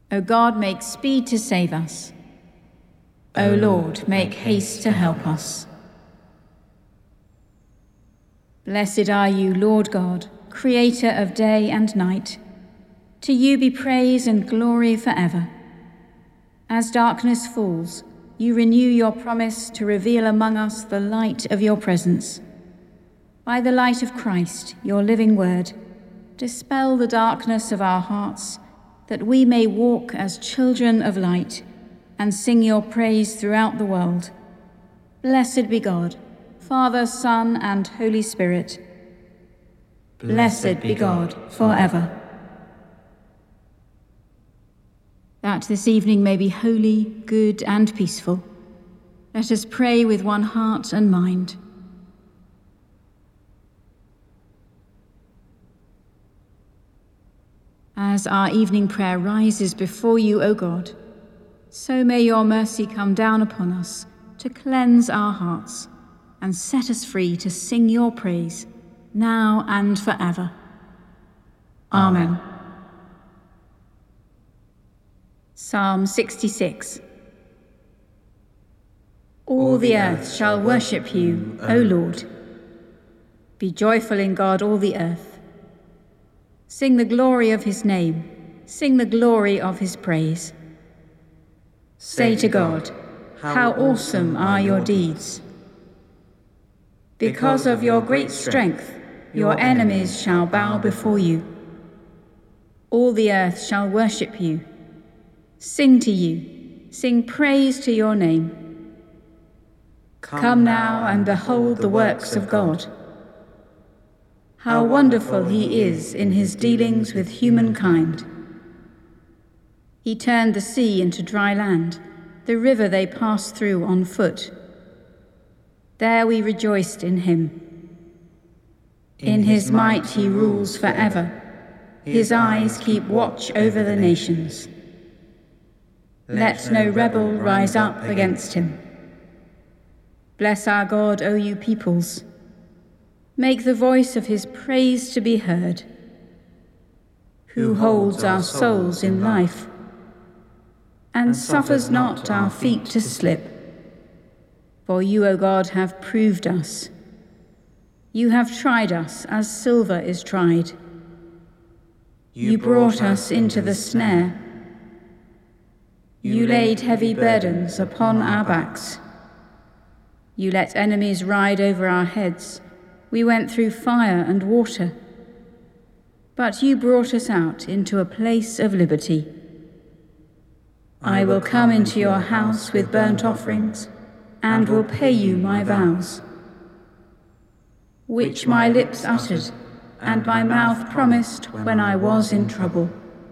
O God, make speed to save us. O Lord, make haste to help us. Blessed are you, Lord God, creator of day and night. To you be praise and glory forever. As darkness falls, you renew your promise to reveal among us the light of your presence. By the light of Christ, your living word, dispel the darkness of our hearts, that we may walk as children of light and sing your praise throughout the world. Blessed be God, Father, Son, and Holy Spirit. Blessed be God forever. That this evening may be holy, good, and peaceful, let us pray with one heart and mind. As our evening prayer rises before you, O God, so may your mercy come down upon us to cleanse our hearts and set us free to sing your praise now and forever. Amen. Psalm 66. All the earth shall worship you, O Lord. Be joyful in God, all the earth. Sing the glory of his name, sing the glory of his praise. Say to God, how awesome are your deeds. Because of your great strength, your enemies shall bow before you. All the earth shall worship you. Sing to you, sing praise to your name. Come now and behold the works of God. How wonderful he is in his dealings with humankind. He turned the sea into dry land, the river they passed through on foot. There we rejoiced in him. In his might he rules forever. His eyes keep watch over the nations. Let no rebel rise up against him. Bless our God, O you peoples. Make the voice of his praise to be heard. Who holds our souls in life and suffers not our feet to slip. For you, O God, have proved us. You have tried us as silver is tried. You brought us into the snare. You laid heavy burdens upon our backs. You let enemies ride over our heads. We went through fire and water. But you brought us out into a place of liberty. I will come into your house with burnt offerings, and will pay you my vows, which my lips uttered, and my mouth promised when I was in trouble.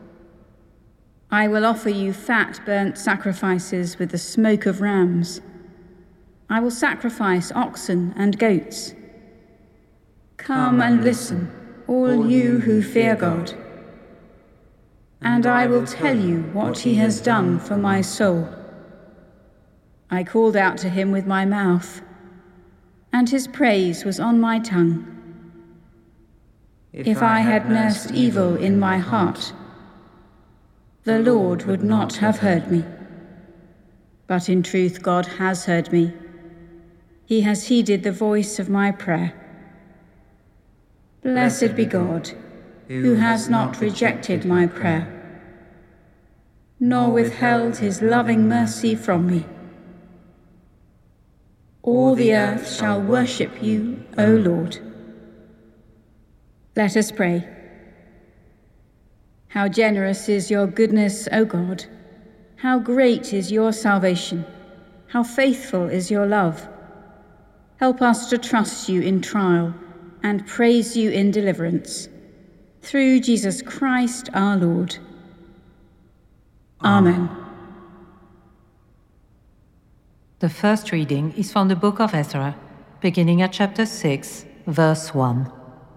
I will offer you fat burnt sacrifices with the smoke of rams. I will sacrifice oxen and goats. Come and listen, all you who fear God, and I will tell you what he has done for my soul. I called out to him with my mouth, and his praise was on my tongue. If I had nursed evil in my heart, the Lord would not have heard me. But in truth God has heard me. He has heeded the voice of my prayer. Blessed be God, who has not rejected my prayer, nor withheld his loving mercy from me. All the earth shall worship you, O Lord. Let us pray. How generous is your goodness, O God! How great is your salvation! How faithful is your love! Help us to trust you in trial and praise you in deliverance. Through Jesus Christ our Lord. Amen. The first reading is from the book of Ezra, beginning at chapter 6, verse 1.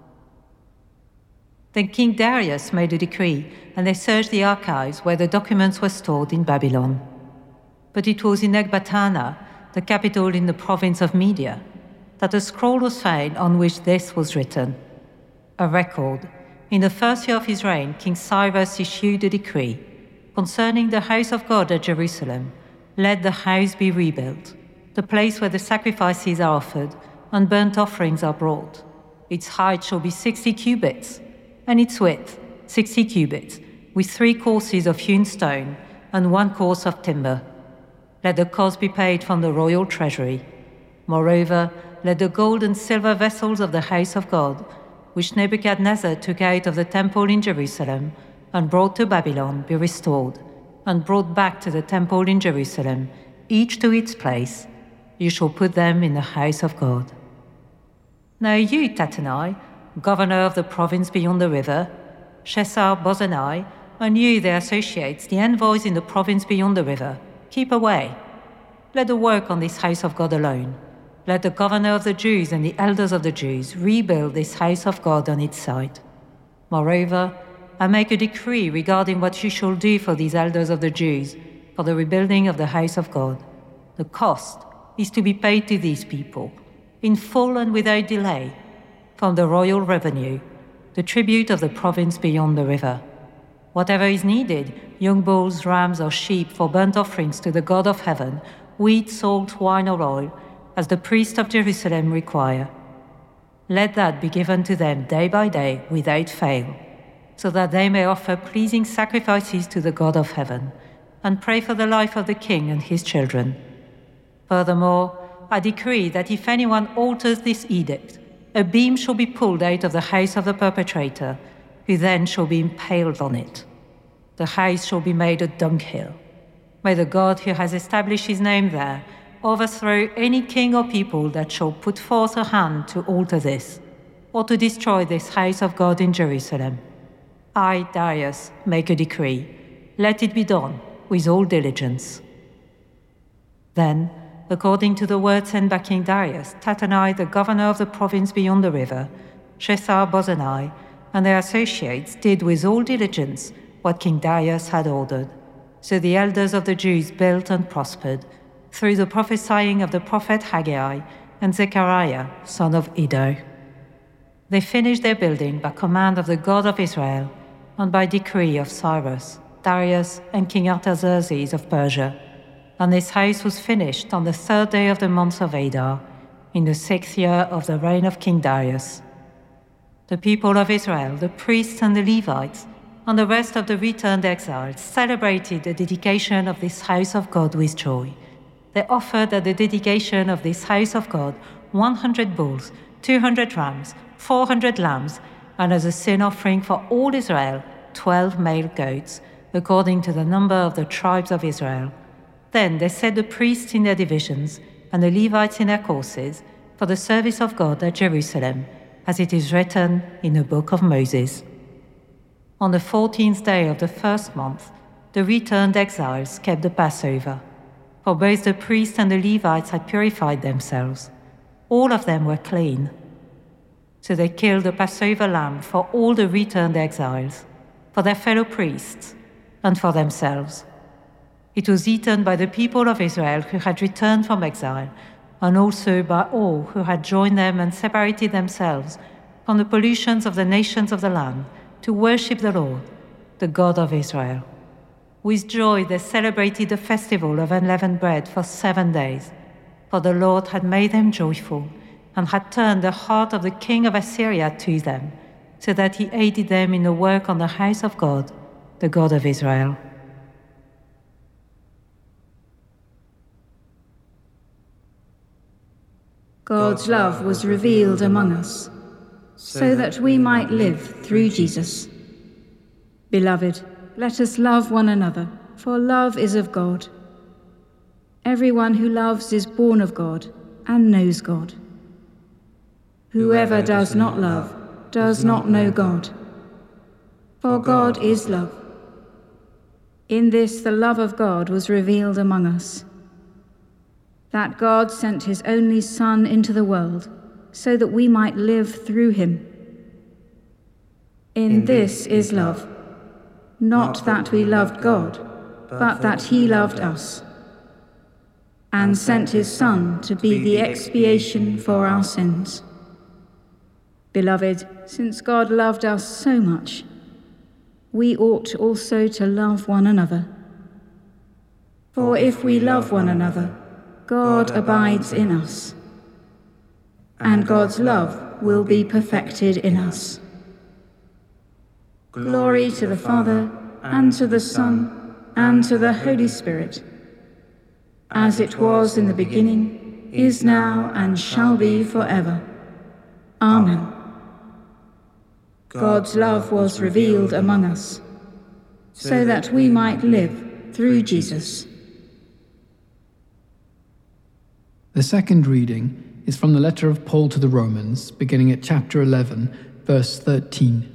Then King Darius made a decree, and they searched the archives where the documents were stored in Babylon. But it was in Ecbatana, the capital in the province of Media, that a scroll was found on which this was written. A record. In the first year of his reign, King Cyrus issued a decree, concerning the house of God at Jerusalem, let the house be rebuilt, the place where the sacrifices are offered and burnt offerings are brought. Its height shall be 60 cubits, and its width 60 cubits, with 3 courses of hewn stone and 1 course of timber. Let the cost be paid from the royal treasury. Moreover, let the gold and silver vessels of the house of God, which Nebuchadnezzar took out of the temple in Jerusalem and brought to Babylon, be restored, and brought back to the temple in Jerusalem, each to its place. You shall put them in the house of God. Now you, Tattenai, governor of the province beyond the river, Sheshar-Bozenai, and you, their associates, the envoys in the province beyond the river, keep away. Let the work on this house of God alone. Let the governor of the Jews and the elders of the Jews rebuild this house of God on its site. Moreover, I make a decree regarding what you shall do for these elders of the Jews for the rebuilding of the house of God. The cost is to be paid to these people, in full and without delay, from the royal revenue, the tribute of the province beyond the river. Whatever is needed, young bulls, rams, or sheep for burnt offerings to the God of heaven, wheat, salt, wine, or oil, as the priests of Jerusalem require. Let that be given to them day by day without fail, so that they may offer pleasing sacrifices to the God of heaven, and pray for the life of the king and his children. Furthermore, I decree that if anyone alters this edict, a beam shall be pulled out of the house of the perpetrator, who then shall be impaled on it. The house shall be made a dunghill. May the God who has established his name there overthrow any king or people that shall put forth a hand to alter this, or to destroy this house of God in Jerusalem. I, Darius, make a decree. Let it be done with all diligence. Then, according to the word sent by King Darius, Tattenai, the governor of the province beyond the river, Sheshar-Bozenai, and their associates did with all diligence what King Darius had ordered. So the elders of the Jews built and prospered, through the prophesying of the prophet Haggai and Zechariah, son of Iddo. They finished their building by command of the God of Israel, and by decree of Cyrus, Darius, and King Artaxerxes of Persia. And this house was finished on the 3rd day of the month of Adar, in the 6th year of the reign of King Darius. The people of Israel, the priests and the Levites, and the rest of the returned exiles celebrated the dedication of this house of God with joy. They offered at the dedication of this house of God 100 bulls, 200 rams, 400 lambs, and as a sin offering for all Israel, 12 male goats, according to the number of the tribes of Israel. Then they set the priests in their divisions and the Levites in their courses for the service of God at Jerusalem, as it is written in the book of Moses. On the 14th day of the first month, the returned exiles kept the Passover, for both the priests and the Levites had purified themselves. All of them were clean. So they killed the Passover lamb for all the returned exiles, for their fellow priests, and for themselves. It was eaten by the people of Israel who had returned from exile, and also by all who had joined them and separated themselves from the pollutions of the nations of the land to worship the Lord, the God of Israel. With joy they celebrated the festival of unleavened bread for 7 days, for the Lord had made them joyful and had turned the heart of the king of Assyria to them, so that he aided them in the work on the house of God, the God of Israel. God's love was revealed among us, so that we might live through Jesus. Beloved, let us love one another, for love is of God. Everyone who loves is born of God and knows God. Whoever does not love does not know God, for God is love. In this the love of God was revealed among us, that God sent his only Son into the world, so that we might live through him. In this is love, not that we loved God, but that he loved us, and sent his Son to be the expiation for our sins. Beloved, since God loved us so much, we ought also to love one another. For if we love one another, God abides in us, and God's love will be perfected in us. Glory to the Father, and to the Son, and to the Holy Spirit, as it was in the beginning, is now, and shall be forever. Amen. God's love was revealed among us, so that we might live through Jesus. The second reading is from the letter of Paul to the Romans, beginning at chapter 11, verse 13.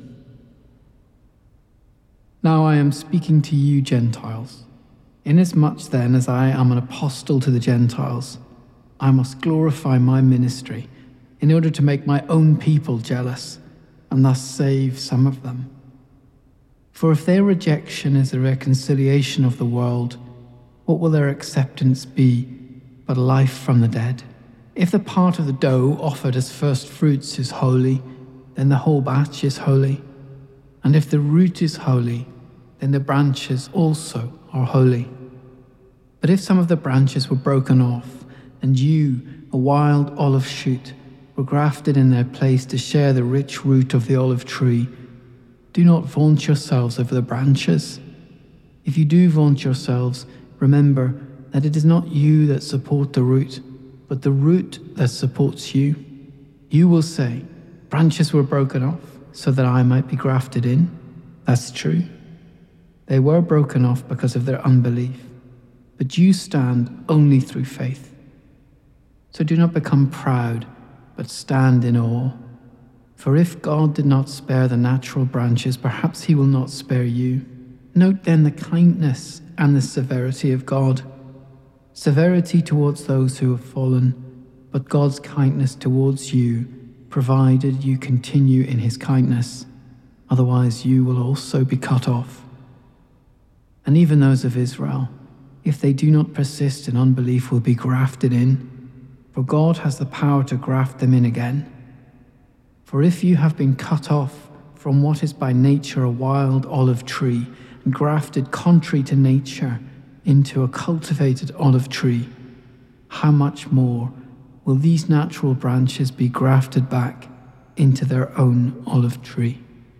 Now I am speaking to you Gentiles. Inasmuch then as I am an apostle to the Gentiles, I must glorify my ministry in order to make my own people jealous, and thus save some of them. For if their rejection is the reconciliation of the world, what will their acceptance be but life from the dead? If the part of the dough offered as first fruits is holy, then the whole batch is holy. And if the root is holy, then the branches also are holy. But if some of the branches were broken off, and you, a wild olive shoot, were grafted in their place to share the rich root of the olive tree, do not vaunt yourselves over the branches. If you do vaunt yourselves, remember that it is not you that support the root, but the root that supports you. You will say, branches were broken off so that I might be grafted in. That's true. They were broken off because of their unbelief, but you stand only through faith. So do not become proud, but stand in awe. For if God did not spare the natural branches, perhaps he will not spare you. Note then the kindness and the severity of God. Severity towards those who have fallen, but God's kindness towards you, provided you continue in his kindness. Otherwise you will also be cut off. And even those of Israel, if they do not persist in unbelief, will be grafted in, for God has the power to graft them in again. For if you have been cut off from what is by nature a wild olive tree, and grafted contrary to nature into a cultivated olive tree, how much more will these natural branches be grafted back into their own olive tree?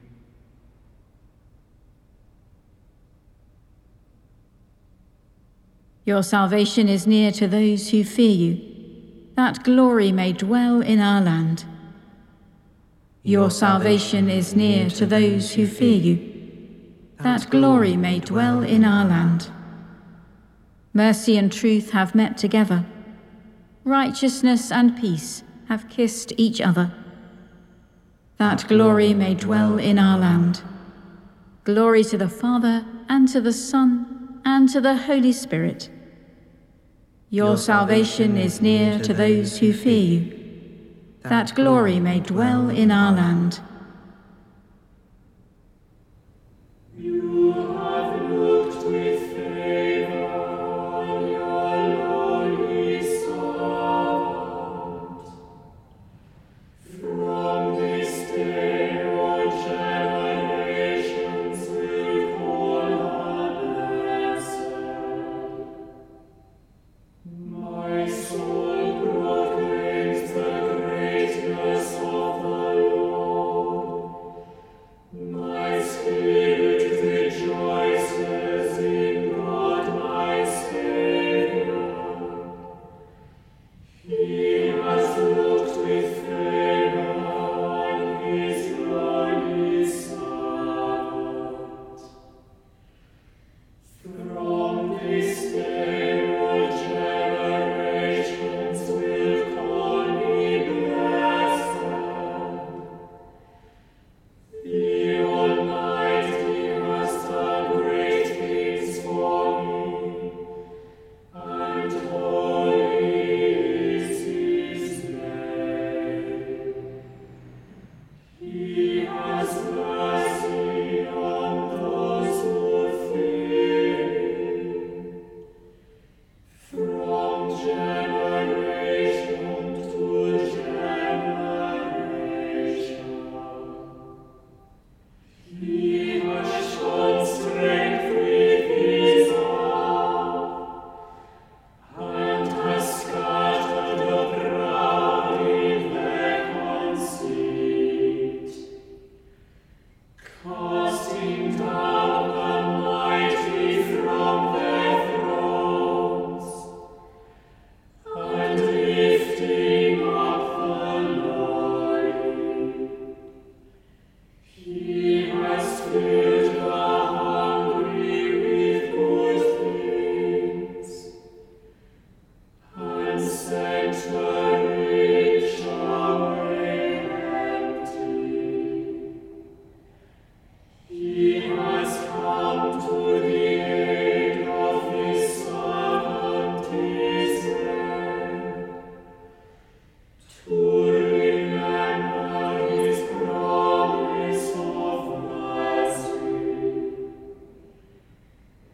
Your salvation is near to those who fear you, that glory may dwell in our land. Your salvation is near to those who fear you, that glory may dwell in our land. Mercy and truth have met together. Righteousness and peace have kissed each other. That glory may dwell in our land. Glory to the Father, and to the Son, and to the Holy Spirit. Your salvation is near to those who fear you, that glory may dwell in our land. You have looked with favor on your lowly servant. From this day all generations will call her blessed. My soul proclaims the greatness of the Lord.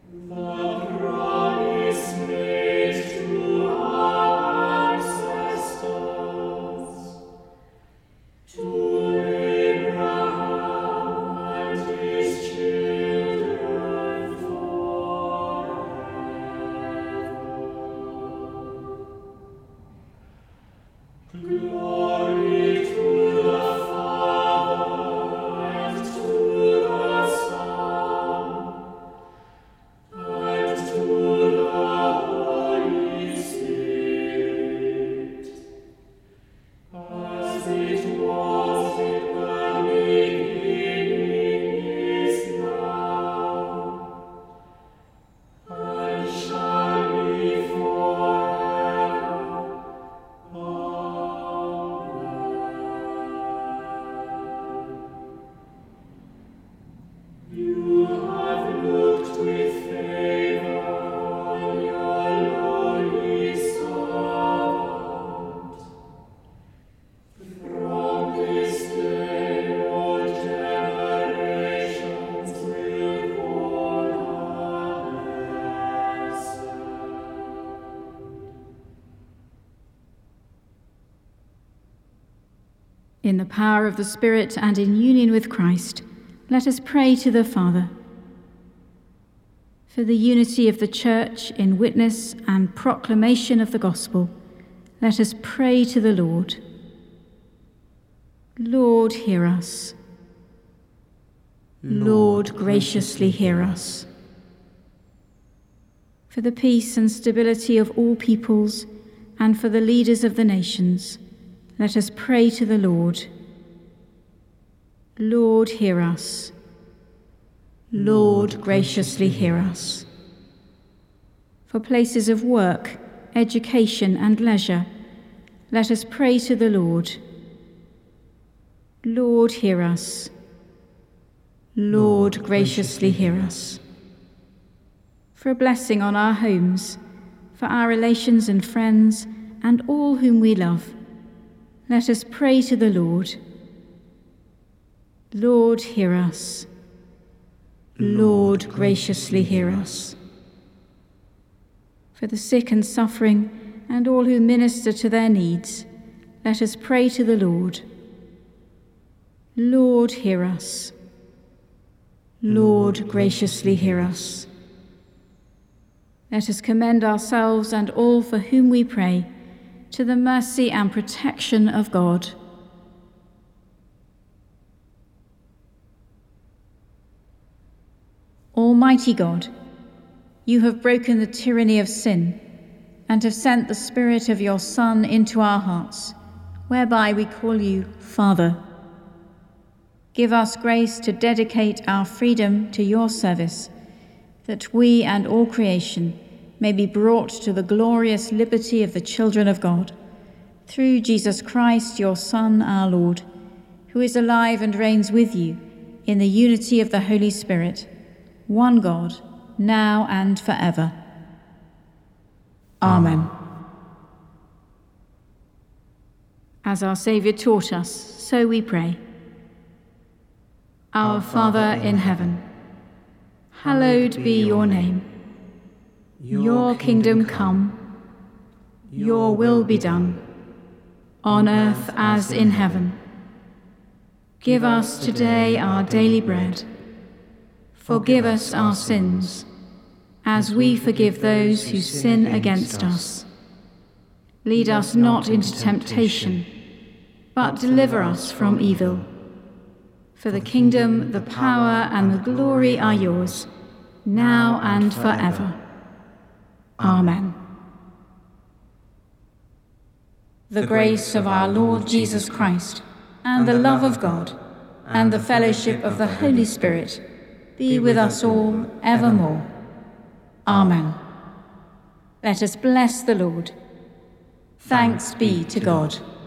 promise made to our ancestors, to Abraham and his children forever. Glory to the Father and to the Son and to the Holy Spirit, as it was in the beginning, is now, and shall be forever. Amen. You have looked with favor on your lowly servant. From this day all generations will call her blessed. In the power of the Spirit and in union with Christ, let us pray to the Father. For the unity of the Church in witness and proclamation of the gospel, let us pray to the Lord. Lord, hear us. Lord, graciously hear us. For the peace and stability of all peoples, and for the leaders of the nations, let us pray to the Lord. Lord, hear us. Lord, graciously hear us. For places of work, education, and leisure, let us pray to the Lord. Lord, hear us. Lord, graciously hear us. For a blessing on our homes, for our relations and friends, and all whom we love, let us pray to the Lord. Lord, hear us. Lord, graciously hear us. For the sick and suffering, and all who minister to their needs, let us pray to the Lord. Lord, hear us. Lord, graciously hear us. Let us commend ourselves and all for whom we pray to the mercy and protection of God. Almighty God, you have broken the tyranny of sin and have sent the Spirit of your Son into our hearts, whereby we call you Father. Give us grace to dedicate our freedom to your service, that we and all creation may be brought to the glorious liberty of the children of God, through Jesus Christ, your Son, our Lord, who is alive and reigns with you in the unity of the Holy Spirit, one God, now and forever. Amen. As our Saviour taught us, so we pray. Our Father in heaven, hallowed be your name. Your kingdom come, your will be done, on earth as in heaven. Give us today our daily bread. Forgive us our sins, as we forgive those who sin against us. Lead us not into temptation, but deliver us from evil. For the kingdom, the power, and the glory are yours, now and forever. Amen. The grace of our Lord Jesus Christ, and the love of God, and the fellowship of the Holy Spirit be with us all evermore. Amen. Let us bless the Lord. Thanks be to God.